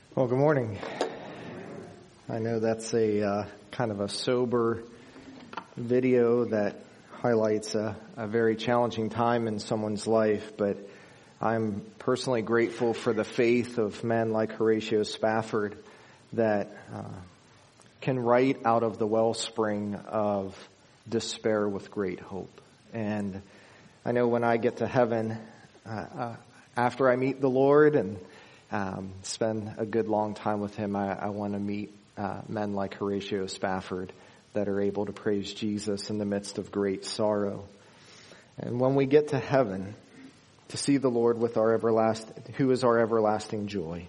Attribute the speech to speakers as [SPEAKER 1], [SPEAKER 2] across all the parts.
[SPEAKER 1] Well, good morning. I know that's a kind of a sober video that highlights a very challenging time in someone's life, but I'm personally grateful for the faith of men like Horatio Spafford that can write out of the wellspring of despair with great hope. And I know when I get to heaven, after I meet the Lord and spend a good long time with him, I want to meet men like Horatio Spafford that are able to praise Jesus in the midst of great sorrow. And when we get to heaven, to see the Lord with our who is our everlasting joy,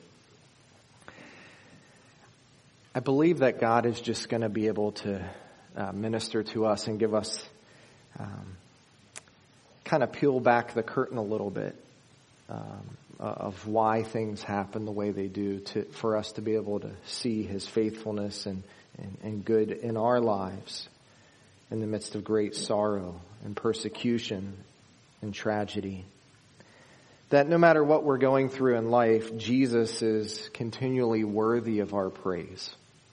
[SPEAKER 1] I believe that God is just going to be able to minister to us and give us kind of peel back the curtain a little bit of why things happen the way they do, for us to be able to see his faithfulness and good in our lives in the midst of great sorrow and persecution and tragedy. That no matter what we're going through in life, Jesus is continually worthy of our praise.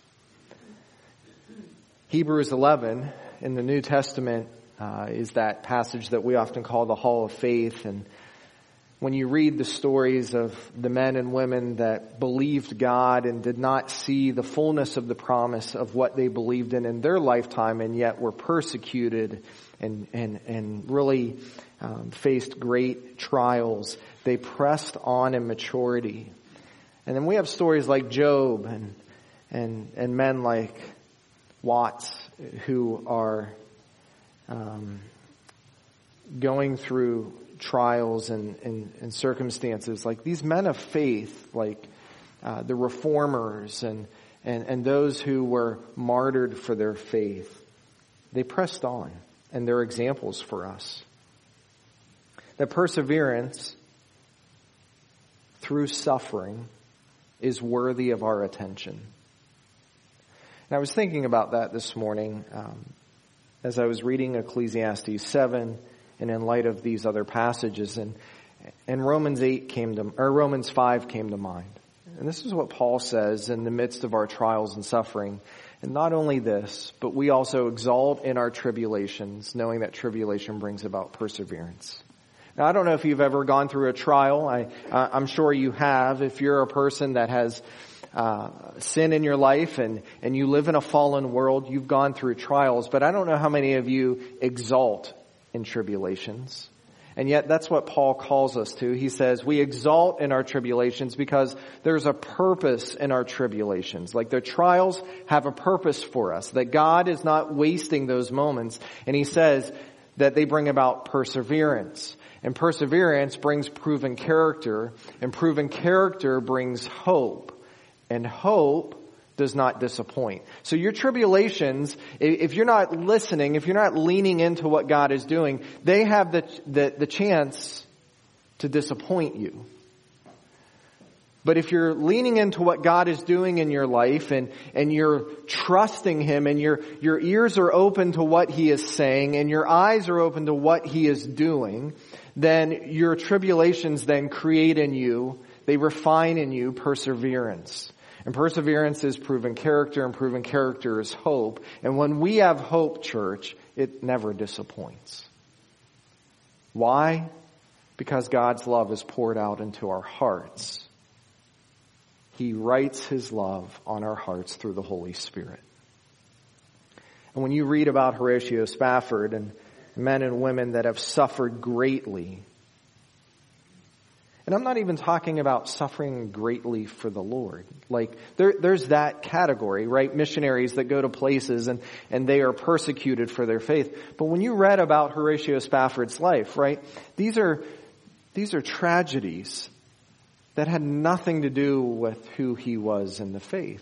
[SPEAKER 1] Hebrews 11 in the New Testament is that passage that we often call the Hall of Faith. And when you read the stories of the men and women that believed God and did not see the fullness of the promise of what they believed in their lifetime, and yet were persecuted and really faced great trials, they pressed on in maturity. And then we have stories like Job and men like Watts who are going through trials and circumstances, like these men of faith, like the reformers and those who were martyred for their faith. They pressed on, and they're examples for us. That perseverance through suffering is worthy of our attention. And I was thinking about that this morning as I was reading Ecclesiastes 7, and in light of these other passages, and Romans 5 came to mind. And this is what Paul says in the midst of our trials and suffering. And not only this, but we also exalt in our tribulations, knowing that tribulation brings about perseverance. Now, I don't know if you've ever gone through a trial. I'm sure you have. If you're a person that has sin in your life and you live in a fallen world, you've gone through trials. But I don't know how many of you exalt in tribulations. And yet that's what Paul calls us to. He says we exalt in our tribulations because there's a purpose in our tribulations. Like the trials have a purpose for us, that God is not wasting those moments. And he says that they bring about perseverance. And perseverance brings proven character. And proven character brings hope. And hope does not disappoint. So your tribulations, if you're not listening, if you're not leaning into what God is doing, they have the chance to disappoint you. But if you're leaning into what God is doing in your life and you're trusting him and your ears are open to what he is saying and your eyes are open to what he is doing, then your tribulations then create in you, they refine in you perseverance. And perseverance is proven character, and proven character is hope. And when we have hope, church, it never disappoints. Why? Because God's love is poured out into our hearts. He writes his love on our hearts through the Holy Spirit. And when you read about Horatio Spafford and men and women that have suffered greatly, and I'm not even talking about suffering greatly for the Lord. Like, there's that category, right? Missionaries that go to places and they are persecuted for their faith. But when you read about Horatio Spafford's life, right? These are tragedies that had nothing to do with who he was in the faith.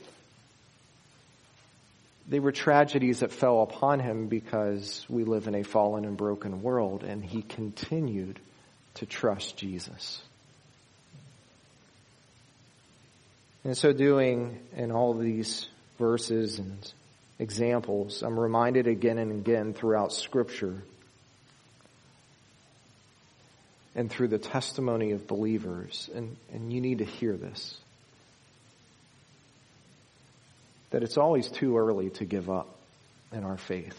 [SPEAKER 1] They were tragedies that fell upon him because we live in a fallen and broken world, and he continued to trust Jesus. In so doing, in all these verses and examples, I'm reminded again and again throughout Scripture and through the testimony of believers, and you need to hear this, that it's always too early to give up in our faith.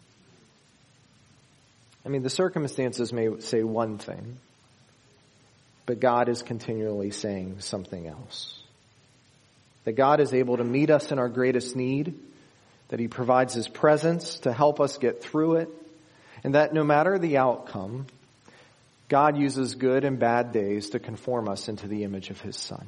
[SPEAKER 1] I mean, the circumstances may say one thing, but God is continually saying something else. That God is able to meet us in our greatest need, that He provides His presence to help us get through it, and that no matter the outcome, God uses good and bad days to conform us into the image of His Son.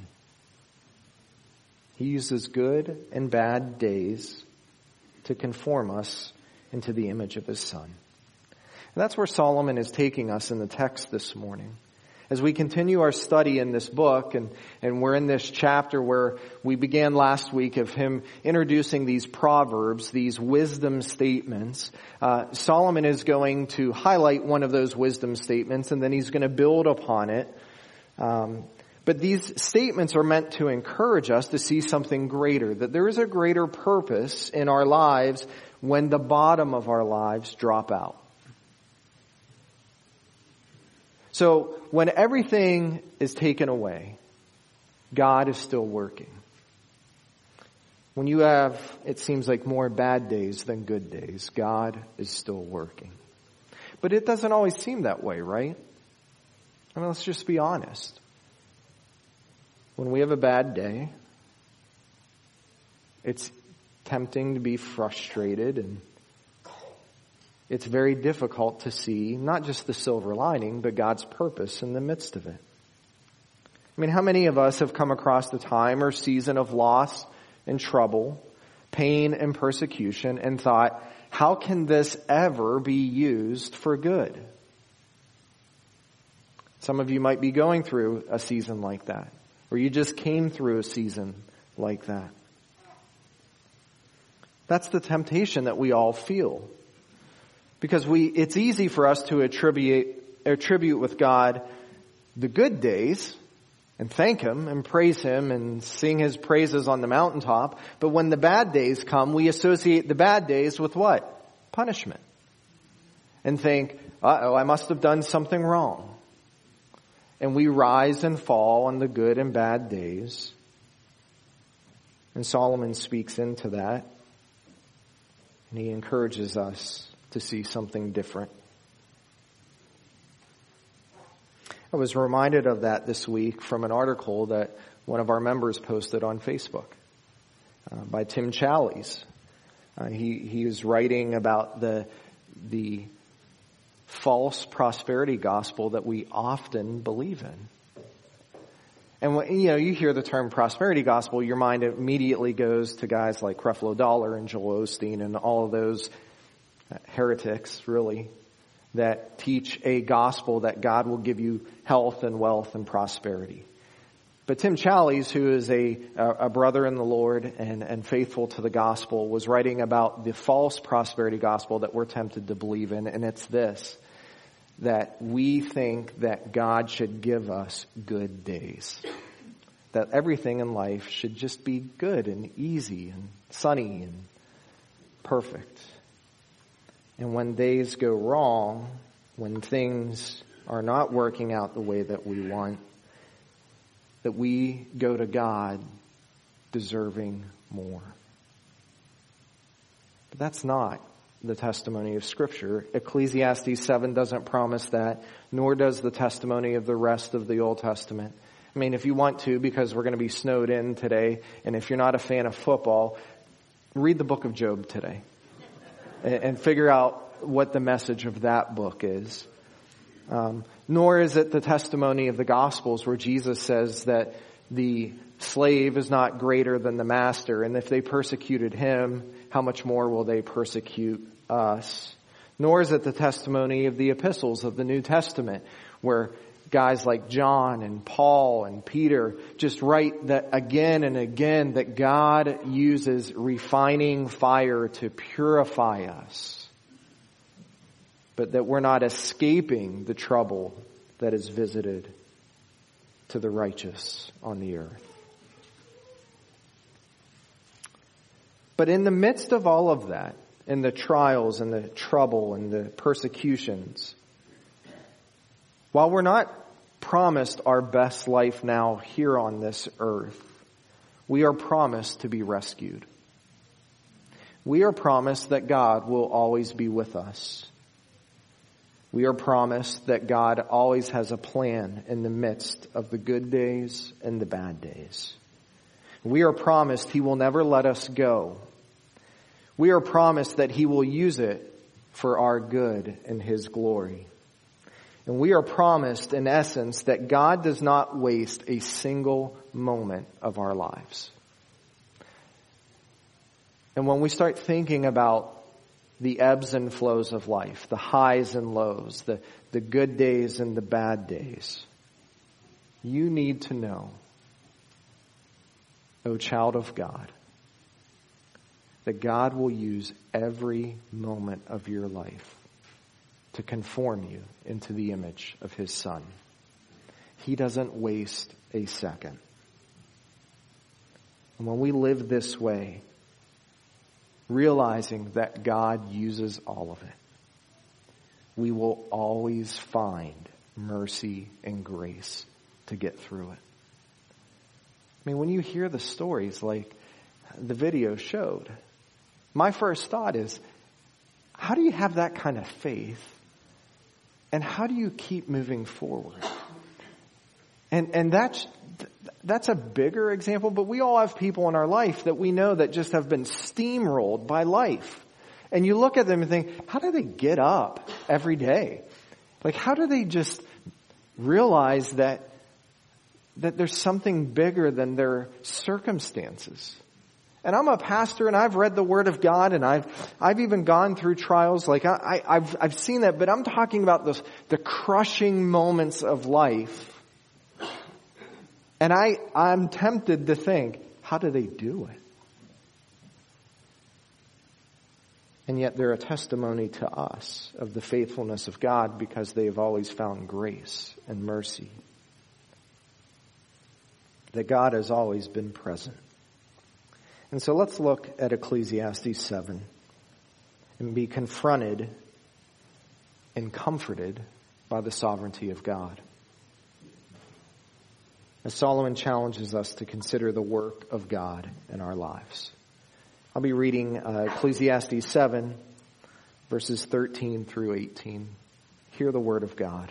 [SPEAKER 1] He uses good and bad days to conform us into the image of His Son. And that's where Solomon is taking us in the text this morning. As we continue our study in this book, and we're in this chapter where we began last week of him introducing these proverbs, these wisdom statements, Solomon is going to highlight one of those wisdom statements, and then he's going to build upon it. But these statements are meant to encourage us to see something greater, that there is a greater purpose in our lives when the bottom of our lives drop out. So when everything is taken away, God is still working. When you have, it seems like, more bad days than good days, God is still working. But it doesn't always seem that way, right? I mean, let's just be honest. When we have a bad day, it's tempting to be frustrated, and it's very difficult to see not just the silver lining, but God's purpose in the midst of it. I mean, how many of us have come across the time or season of loss and trouble, pain and persecution, and thought, how can this ever be used for good? Some of you might be going through a season like that, or you just came through a season like that. That's the temptation that we all feel. Because it's easy for us to attribute with God the good days and thank Him and praise Him and sing His praises on the mountaintop. But when the bad days come, we associate the bad days with what? Punishment. And think, I must have done something wrong. And we rise and fall on the good and bad days. And Solomon speaks into that. And he encourages us to see something different. I was reminded of that this week from an article that one of our members posted on Facebook by Tim Challies. He was writing about the false prosperity gospel that we often believe in. And when you hear the term prosperity gospel, your mind immediately goes to guys like Creflo Dollar and Joel Osteen and all of those heretics, really, that teach a gospel that God will give you health and wealth and prosperity. But Tim Challies, who is a brother in the Lord and faithful to the gospel, was writing about the false prosperity gospel that we're tempted to believe in, and it's this, that we think that God should give us good days. That everything in life should just be good and easy and sunny and perfect. And when days go wrong, when things are not working out the way that we want, that we go to God deserving more. But that's not the testimony of Scripture. Ecclesiastes 7 doesn't promise that, nor does the testimony of the rest of the Old Testament. I mean, if you want to, because we're going to be snowed in today, and if you're not a fan of football, read the book of Job today. And figure out what the message of that book is. Nor is it the testimony of the Gospels where Jesus says that the slave is not greater than the master, and if they persecuted him, how much more will they persecute us? Nor is it the testimony of the epistles of the New Testament, where guys like John and Paul and Peter just write that again and again that God uses refining fire to purify us, but that we're not escaping the trouble that is visited to the righteous on the earth. But in the midst of all of that, in the trials and the trouble and the persecutions, while we're not promised our best life now here on this earth, we are promised to be rescued. We are promised that God will always be with us. We are promised that God always has a plan in the midst of the good days and the bad days. We are promised He will never let us go. We are promised that He will use it for our good and His glory. And we are promised, in essence, that God does not waste a single moment of our lives. And when we start thinking about the ebbs and flows of life, the highs and lows, the good days and the bad days, you need to know, O child of God, that God will use every moment of your life to conform you into the image of His Son. He doesn't waste a second. And when we live this way, realizing that God uses all of it, we will always find mercy and grace to get through it. I mean, when you hear the stories like the video showed, my first thought is, how do you have that kind of faith? And how do you keep moving forward? And that's a bigger example, but we all have people in our life that we know that just have been steamrolled by life. And you look at them and think, how do they get up every day? Like, how do they just realize that there's something bigger than their circumstances? And I'm a pastor, and I've read the Word of God, and I've even gone through trials. Like I've seen that, but I'm talking about the crushing moments of life. And I'm tempted to think, how do they do it? And yet they're a testimony to us of the faithfulness of God because they have always found grace and mercy. That God has always been present. And so let's look at Ecclesiastes 7 and be confronted and comforted by the sovereignty of God. As Solomon challenges us to consider the work of God in our lives. I'll be reading Ecclesiastes 7, verses 13 through 18. Hear the word of God.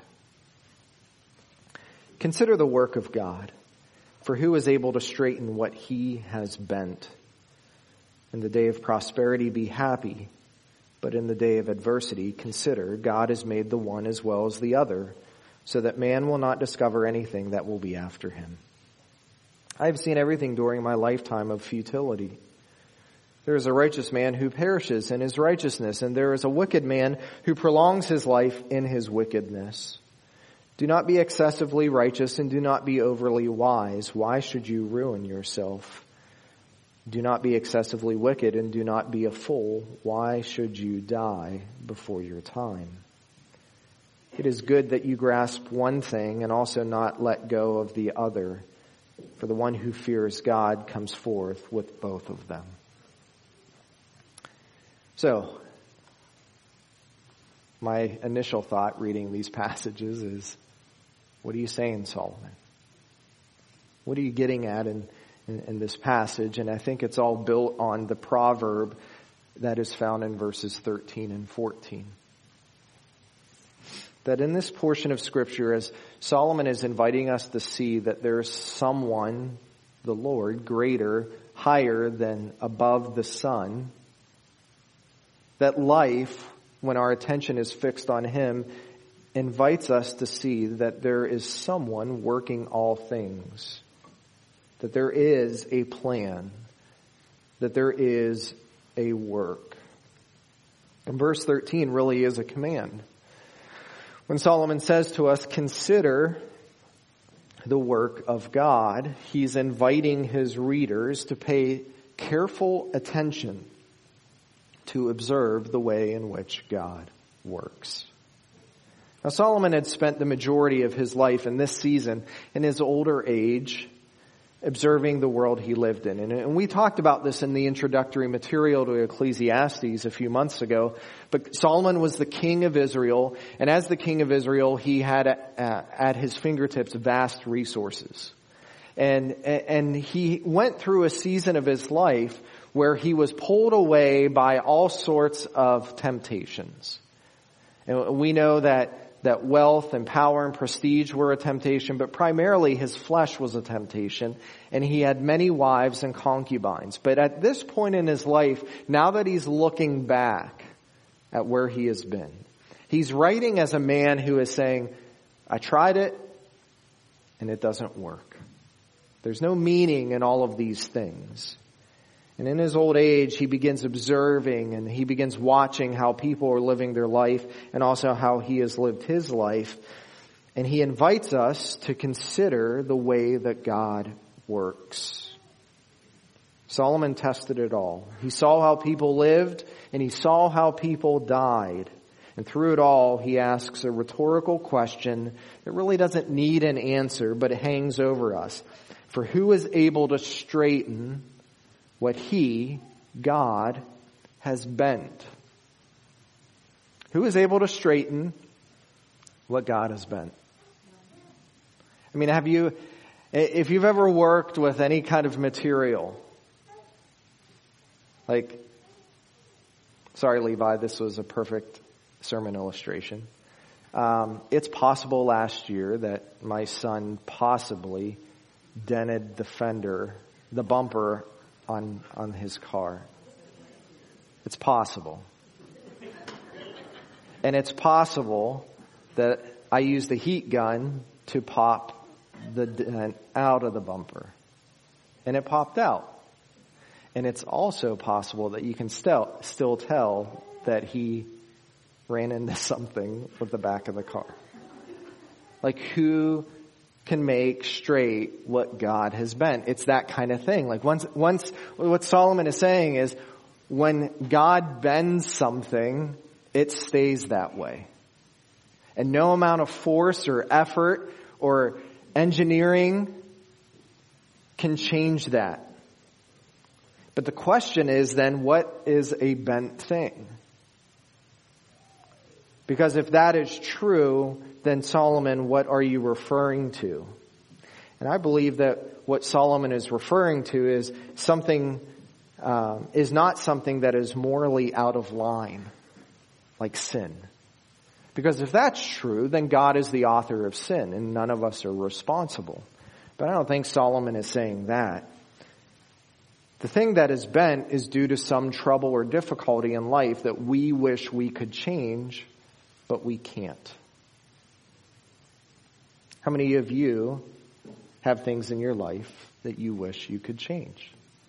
[SPEAKER 1] Consider the work of God, for who is able to straighten what He has bent? In the day of prosperity be happy, but in the day of adversity consider God has made the one as well as the other, so that man will not discover anything that will be after him. I have seen everything during my lifetime of futility. There is a righteous man who perishes in his righteousness, and there is a wicked man who prolongs his life in his wickedness. Do not be excessively righteous, and do not be overly wise. Why should you ruin yourself? Do not be excessively wicked, and do not be a fool. Why should you die before your time? It is good that you grasp one thing and also not let go of the other. For the one who fears God comes forth with both of them. So, my initial thought reading these passages is, what are you saying, Solomon? What are you getting at in this passage? And I think it's all built on the proverb that is found in verses 13 and 14. That in this portion of Scripture, as Solomon is inviting us to see that there's someone, the Lord, greater, higher than above the sun, that life, when our attention is fixed on Him, invites us to see that there is someone working all things, that there is a plan, that there is a work. And verse 13 really is a command. When Solomon says to us, consider the work of God, he's inviting his readers to pay careful attention to observe the way in which God works. Now, Solomon had spent the majority of his life in this season, in his older age, observing the world he lived in. And we talked about this in the introductory material to Ecclesiastes a few months ago. But Solomon was the king of Israel, and as the king of Israel, he had at his fingertips vast resources. And he went through a season of his life where he was pulled away by all sorts of temptations. And we know that wealth and power and prestige were a temptation, but primarily his flesh was a temptation, and he had many wives and concubines. But at this point in his life, now that he's looking back at where he has been, he's writing as a man who is saying, I tried it, and it doesn't work. There's no meaning in all of these things. And in his old age, he begins observing and he begins watching how people are living their life and also how he has lived his life. And he invites us to consider the way that God works. Solomon tested it all. He saw how people lived and he saw how people died. And through it all, he asks a rhetorical question that really doesn't need an answer, but it hangs over us. For who is able to straighten what he, God, has bent? Who is able to straighten what God has bent? I mean, if you've ever worked with any kind of material, like, sorry, Levi, this was a perfect sermon illustration. It's possible last year that my son possibly dented the bumper on his car. It's possible. And it's possible that I used a heat gun to pop the dent out of the bumper. And it popped out. And it's also possible that you can still tell that he ran into something with the back of the car. Like, who can make straight what God has bent? It's that kind of thing. Like once what Solomon is saying is, when God bends something, it stays that way. And no amount of force or effort or engineering can change that. But the question is then, what is a bent thing? Because if that is true, then Solomon, what are you referring to? And I believe that what Solomon is referring to is something, is not something that is morally out of line, like sin. Because if that's true, then God is the author of sin and none of us are responsible. But I don't think Solomon is saying that. The thing that is bent is due to some trouble or difficulty in life that we wish we could change, but we can't. How many of you have things in your life that you wish you could change?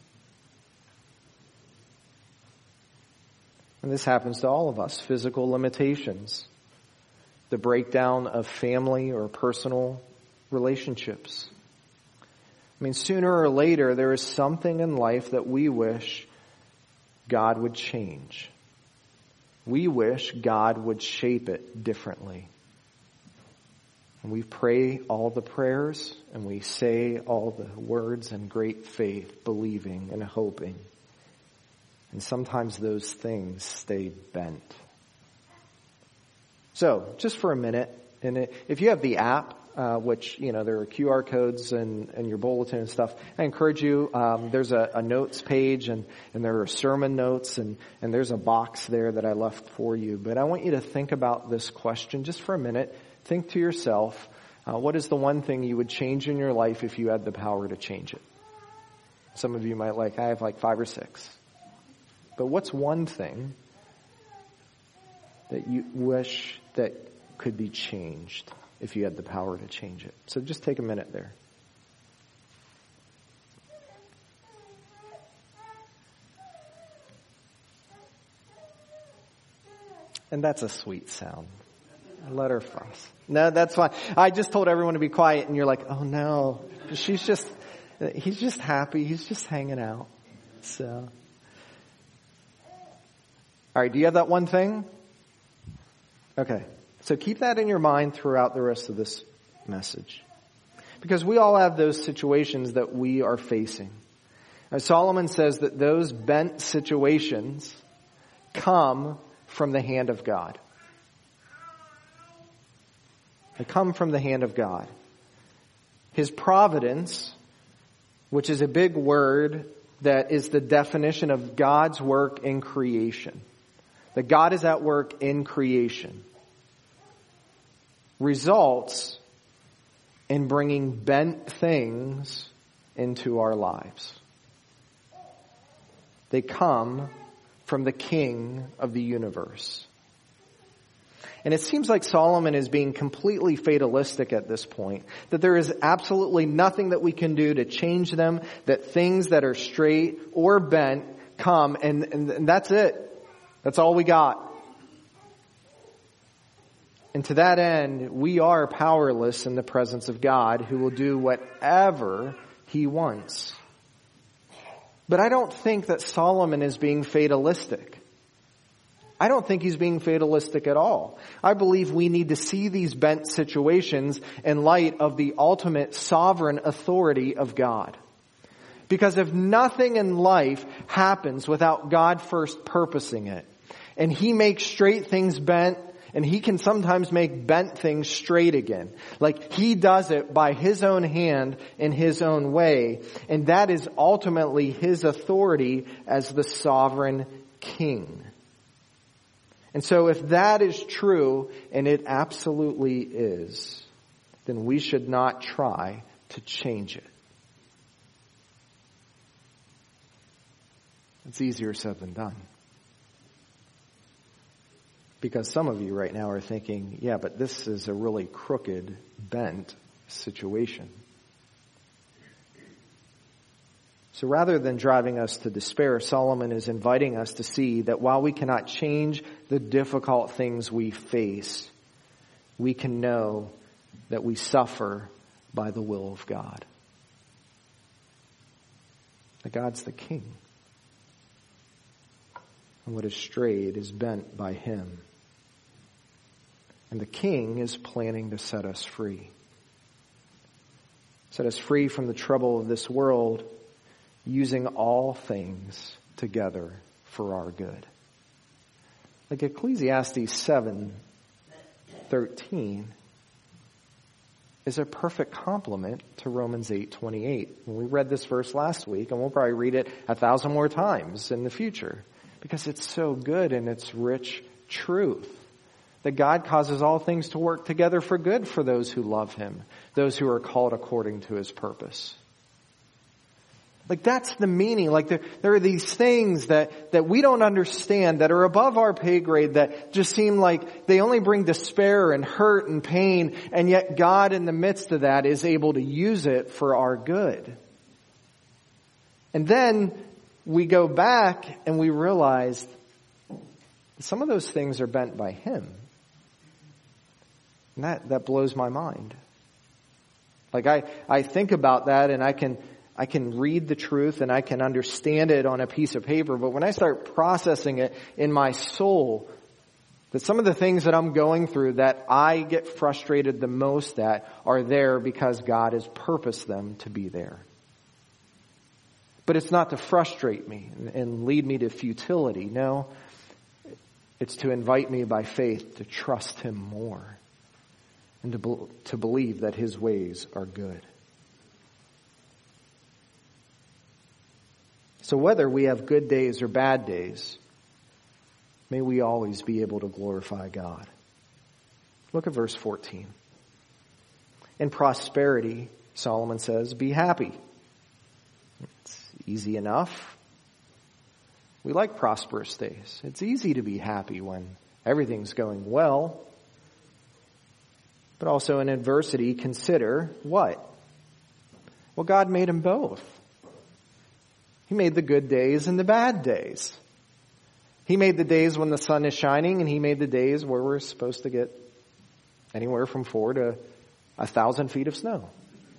[SPEAKER 1] And this happens to all of us. Physical limitations, the breakdown of family or personal relationships. I mean, sooner or later, there is something in life that we wish God would change. We wish God would shape it differently. And we pray all the prayers and we say all the words in great faith, believing and hoping. And sometimes those things stay bent. So, just for a minute, and if you have the app, which, there are QR codes and your bulletin and stuff, I encourage you, there's a notes page and there are sermon notes and there's a box there that I left for you. But I want you to think about this question just for a minute. Think to yourself, what is the one thing you would change in your life if you had the power to change it? Some of you might I have 5 or 6. But what's one thing that you wish that could be changed if you had the power to change it? So just take a minute there. And that's a sweet sound. Let her fuss. No, that's fine. I just told everyone to be quiet and you're like, oh no, he's just happy. He's just hanging out. So, all right. Do you have that one thing? Okay. So keep that in your mind throughout the rest of this message. Because we all have those situations that we are facing. As Solomon says that those bent situations come from the hand of God. They come from the hand of God. His providence which is a big word that is the definition of God's work in creation. That God is at work in creation. Results in bringing bent things into our lives. They come from the King of the universe. And it seems like Solomon is being completely fatalistic at this point. That there is absolutely nothing that we can do to change them. That things that are straight or bent come and that's it. That's all we got. And to that end, we are powerless in the presence of God, who will do whatever He wants. But I don't think that Solomon is being fatalistic. I don't think he's being fatalistic at all. I believe we need to see these bent situations in light of the ultimate sovereign authority of God. Because if nothing in life happens without God first purposing it, and He makes straight things bent, and He can sometimes make bent things straight again. Like He does it by His own hand in His own way. And that is ultimately His authority as the sovereign King. And so if that is true, and it absolutely is, then we should not try to change it. It's easier said than done. Because some of you right now are thinking, yeah, but this is a really crooked, bent situation. So rather than driving us to despair, Solomon is inviting us to see that while we cannot change the difficult things we face, we can know that we suffer by the will of God. That God's the King. And what is strayed is bent by Him. And the King is planning to set us free. Set us free from the trouble of this world, using all things together for our good. Like Ecclesiastes 7:13 is a perfect complement to Romans 8:28. We read this verse last week, and we'll probably read it 1,000 more times in the future because it's so good and it's rich truth. That God causes all things to work together for good for those who love Him, those who are called according to His purpose. Like that's the meaning. Like there are these things that we don't understand, that are above our pay grade, that just seem like they only bring despair and hurt and pain, and yet God in the midst of that is able to use it for our good. And then we go back and we realize some of those things are bent by Him. And that blows my mind. Like I think about that, and I can read the truth and I can understand it on a piece of paper, but when I start processing it in my soul, that some of the things that I'm going through that I get frustrated the most at are there because God has purposed them to be there. But it's not to frustrate me and lead me to futility. No, it's to invite me by faith to trust Him more and to believe that His ways are good. So whether we have good days or bad days, may we always be able to glorify God. Look at verse 14. In prosperity, Solomon says, be happy. It's easy enough. We like prosperous days. It's easy to be happy when everything's going well. But also in adversity, consider what? Well, God made them both. He made the good days and the bad days. He made the days when the sun is shining, and He made the days where we're supposed to get anywhere from 4 to 1,000 feet of snow.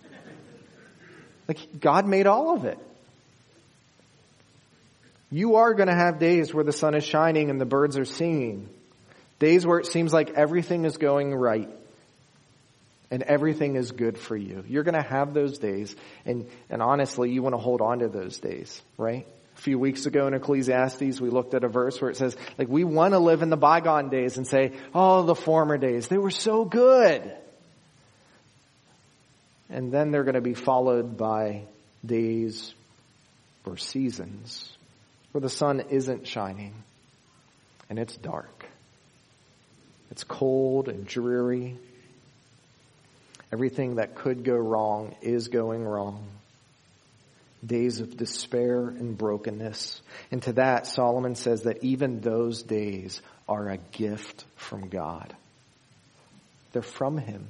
[SPEAKER 1] Like, God made all of it. You are going to have days where the sun is shining and the birds are singing. Days where it seems like everything is going right. And everything is good for you. You're going to have those days. And honestly, you want to hold on to those days, right? A few weeks ago in Ecclesiastes, we looked at a verse where it says, like, we want to live in the bygone days and say, oh, the former days, they were so good. And then they're going to be followed by days or seasons where the sun isn't shining and it's dark. It's cold and dreary. Everything that could go wrong is going wrong. Days of despair and brokenness. And to that, Solomon says that even those days are a gift from God. They're from Him.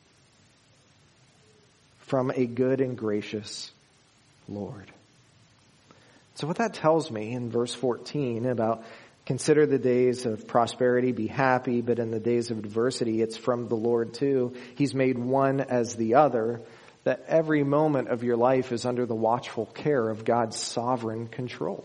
[SPEAKER 1] From a good and gracious Lord. So what that tells me in verse 14 about consider the days of prosperity, be happy, but in the days of adversity, it's from the Lord too. He's made one as the other, that every moment of your life is under the watchful care of God's sovereign control.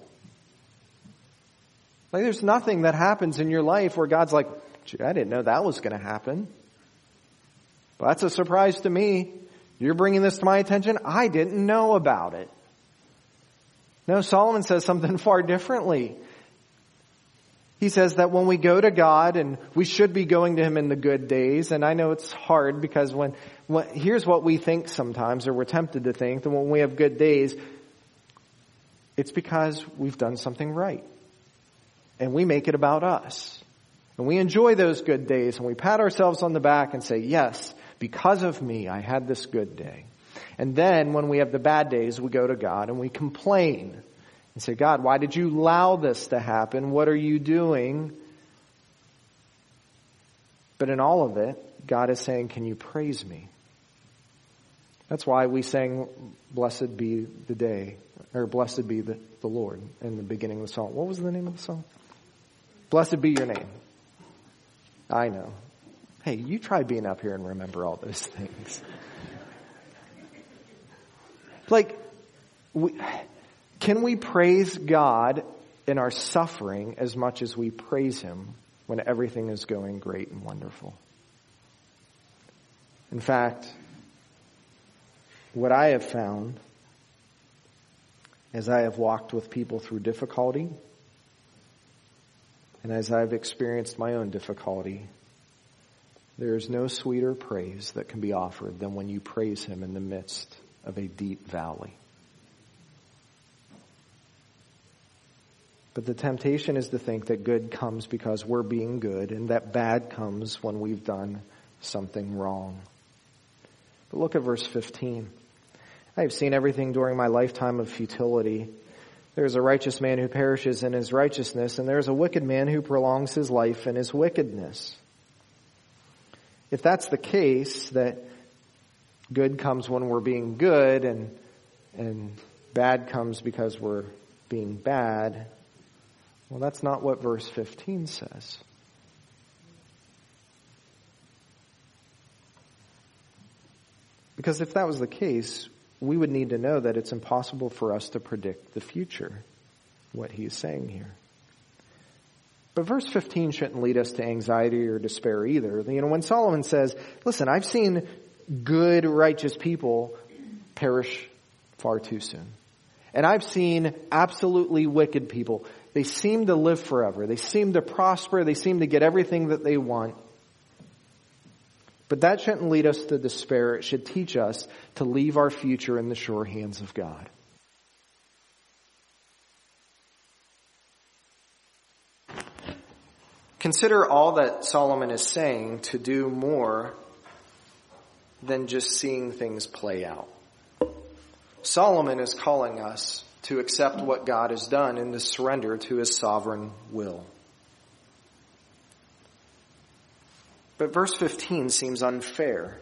[SPEAKER 1] Like there's nothing that happens in your life where God's like, gee, I didn't know that was going to happen. Well, that's a surprise to me. You're bringing this to my attention. I didn't know about it. No, Solomon says something far differently. He says that when we go to God, and we should be going to Him in the good days, and I know it's hard because here's what we think sometimes, or we're tempted to think, that when we have good days, it's because we've done something right. And we make it about us. And we enjoy those good days, and we pat ourselves on the back and say, yes, because of me, I had this good day. And then when we have the bad days, we go to God and we complain and say, God, why did you allow this to happen? What are you doing? But in all of it, God is saying, can you praise me? That's why we sang, blessed be the day, or blessed be the Lord in the beginning of the song. What was the name of the song? Blessed be your name. I know. Hey, you try being up here and remember all those things. Can we praise God in our suffering as much as we praise Him when everything is going great and wonderful? In fact, what I have found as I have walked with people through difficulty, and as I've experienced my own difficulty, there is no sweeter praise that can be offered than when you praise Him in the midst of a deep valley. But the temptation is to think that good comes because we're being good, and that bad comes when we've done something wrong. But look at verse 15. I have seen everything during my lifetime of futility. There is a righteous man who perishes in his righteousness, and there is a wicked man who prolongs his life in his wickedness. If that's the case, that good comes when we're being good and bad comes because we're being bad, well, that's not what verse 15 says. Because if that was the case, we would need to know that it's impossible for us to predict the future, what he's saying here. But verse 15 shouldn't lead us to anxiety or despair either. When Solomon says, listen, I've seen good, righteous people perish far too soon. And I've seen absolutely wicked people. They seem to live forever. They seem to prosper. They seem to get everything that they want. But that shouldn't lead us to despair. It should teach us to leave our future in the sure hands of God. Consider all that Solomon is saying to do more than just seeing things play out. Solomon is calling us to accept what God has done and to surrender to His sovereign will. But verse 15 seems unfair.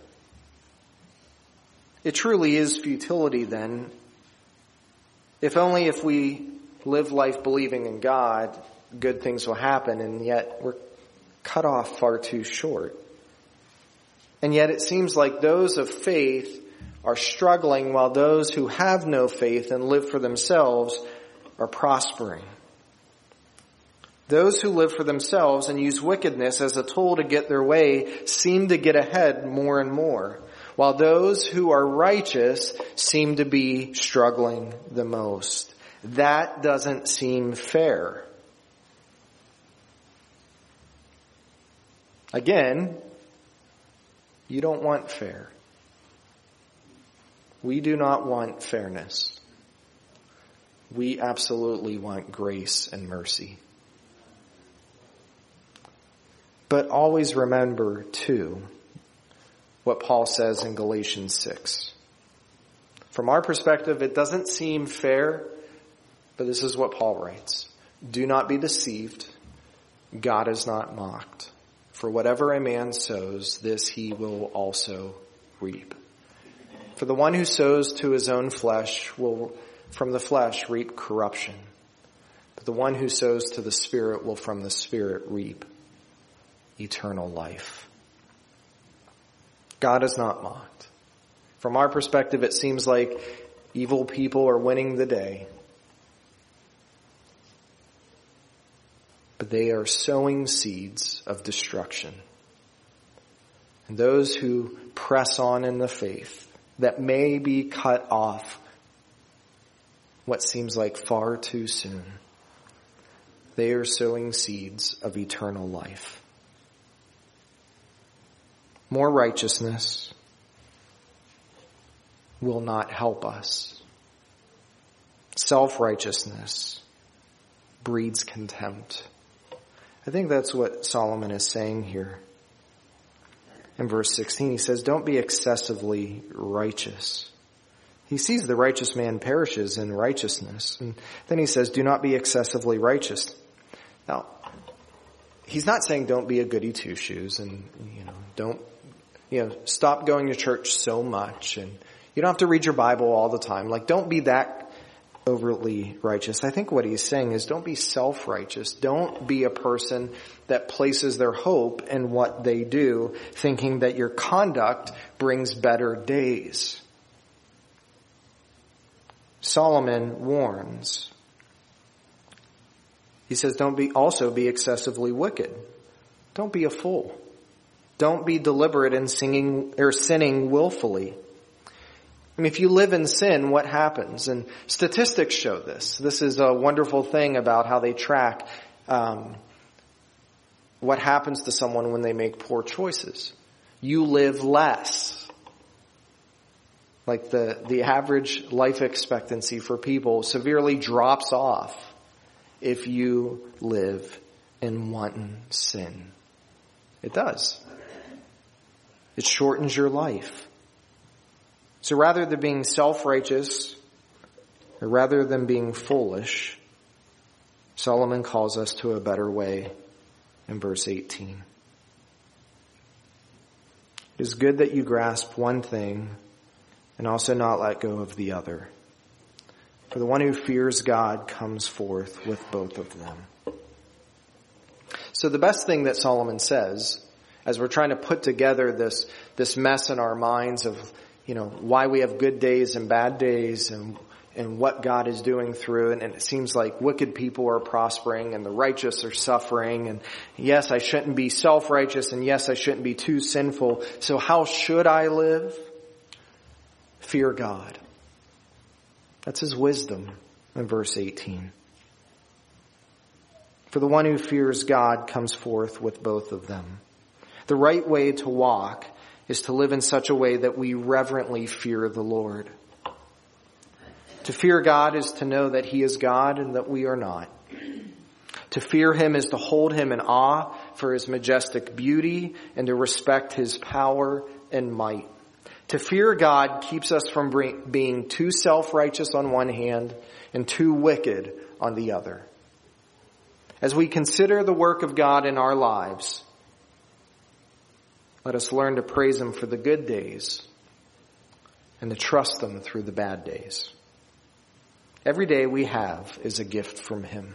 [SPEAKER 1] It truly is futility then. If only if we live life believing in God, good things will happen, and yet we're cut off far too short. And yet it seems like those of faith are struggling while those who have no faith and live for themselves are prospering. Those who live for themselves and use wickedness as a tool to get their way seem to get ahead more and more, while those who are righteous seem to be struggling the most. That doesn't seem fair. Again, you don't want fair. We do not want fairness. We absolutely want grace and mercy. But always remember, too, what Paul says in Galatians 6. From our perspective, it doesn't seem fair, but this is what Paul writes. Do not be deceived. God is not mocked. For whatever a man sows, this he will also reap. For the one who sows to his own flesh will from the flesh reap corruption. But the one who sows to the Spirit will from the Spirit reap eternal life. God is not mocked. From our perspective, it seems like evil people are winning the day. But they are sowing seeds of destruction. And those who press on in the faith that may be cut off what seems like far too soon, they are sowing seeds of eternal life. More righteousness will not help us. Self-righteousness breeds contempt. I think that's what Solomon is saying here. In verse 16, he says, don't be excessively righteous. He sees the righteous man perishes in righteousness. And then he says, do not be excessively righteous. Now, he's not saying don't be a goody two-shoes and, don't, stop going to church so much and you don't have to read your Bible all the time. Like, don't be that overly righteous. I think what he's saying is don't be self-righteous. Don't be a person that places their hope in what they do, thinking that your conduct brings better days. Solomon warns. He says, also be excessively wicked. Don't be a fool. Don't be deliberate in sinning willfully. I mean, if you live in sin, what happens? And statistics show this. This is a wonderful thing about how they track what happens to someone when they make poor choices. You live less. Like the average life expectancy for people severely drops off if you live in wanton sin. It does. It shortens your life. So rather than being self-righteous, or rather than being foolish, Solomon calls us to a better way in verse 18. It is good that you grasp one thing and also not let go of the other. For the one who fears God comes forth with both of them. So the best thing that Solomon says, as we're trying to put together this mess in our minds of why we have good days and bad days and what God is doing through it. And it seems like wicked people are prospering and the righteous are suffering. And yes, I shouldn't be self-righteous. And yes, I shouldn't be too sinful. So how should I live? Fear God. That's his wisdom in verse 18. For the one who fears God comes forth with both of them. The right way to walk is to live in such a way that we reverently fear the Lord. To fear God is to know that he is God and that we are not. To fear him is to hold him in awe for his majestic beauty and to respect his power and might. To fear God keeps us from being too self-righteous on one hand and too wicked on the other. As we consider the work of God in our lives, let us learn to praise him for the good days and to trust him through the bad days. Every day we have is a gift from him.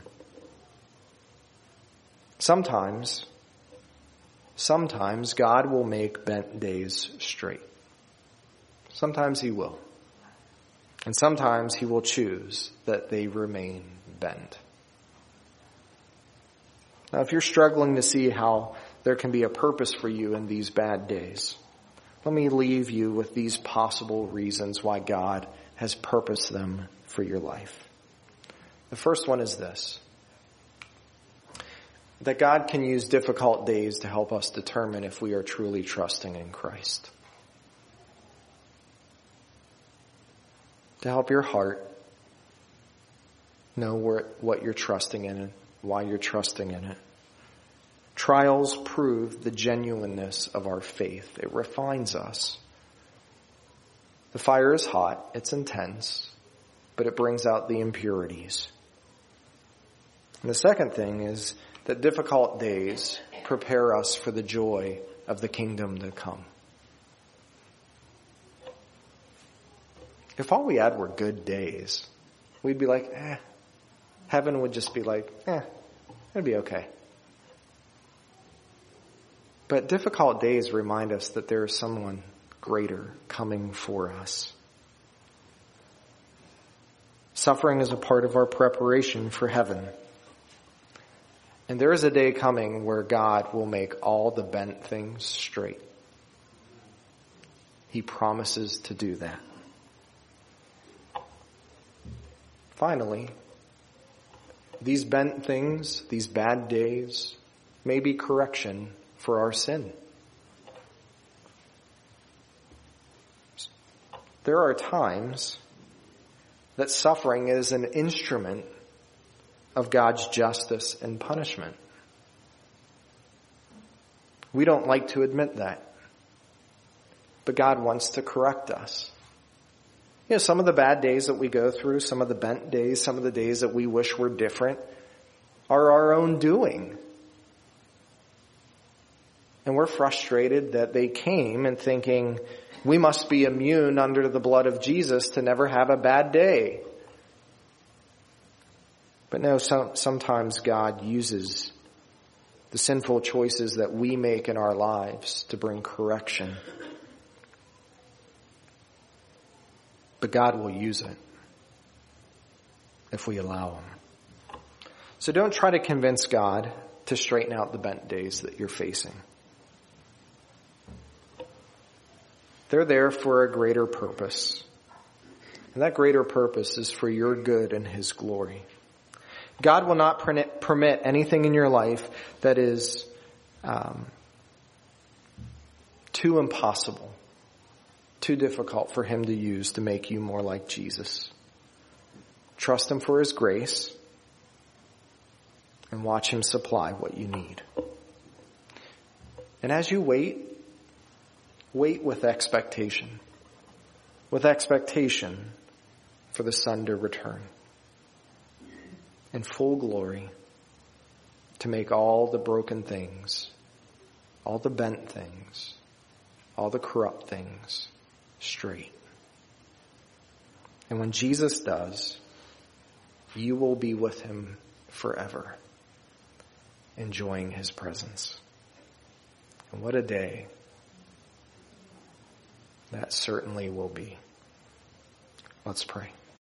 [SPEAKER 1] Sometimes God will make bent days straight. Sometimes he will. And sometimes he will choose that they remain bent. Now, if you're struggling to see how there can be a purpose for you in these bad days, let me leave you with these possible reasons why God has purposed them for your life. The first one is this: that God can use difficult days to help us determine if we are truly trusting in Christ. to help your heart know what you're trusting in and why you're trusting in it. Trials prove the genuineness of our faith. It refines us. The fire is hot, it's intense, but it brings out the impurities. And the second thing is that difficult days prepare us for the joy of the kingdom to come. If all we had were good days, we'd be like, Heaven would just be like, it'd be okay. But difficult days remind us that there is someone greater coming for us. Suffering is a part of our preparation for heaven. And there is a day coming where God will make all the bent things straight. He promises to do that. Finally, these bent things, these bad days, may be correction for our sin. There are times that suffering is an instrument of God's justice and punishment. We don't like to admit that, but God wants to correct us. Some of the bad days that we go through, some of the bent days, some of the days that we wish were different are our own doing. And we're frustrated that they came and thinking we must be immune under the blood of Jesus to never have a bad day. But no, sometimes God uses the sinful choices that we make in our lives to bring correction. But God will use it if we allow Him. So don't try to convince God to straighten out the bent days that you're facing. They're there for a greater purpose. And that greater purpose is for your good and His glory. God will not permit anything in your life that is too impossible, too difficult for Him to use to make you more like Jesus. Trust Him for His grace and watch Him supply what you need. And as you wait with expectation. With expectation for the Son to return in full glory to make all the broken things, all the bent things, all the corrupt things straight. And when Jesus does, you will be with Him forever, enjoying His presence. And what a day that certainly will be. Let's pray.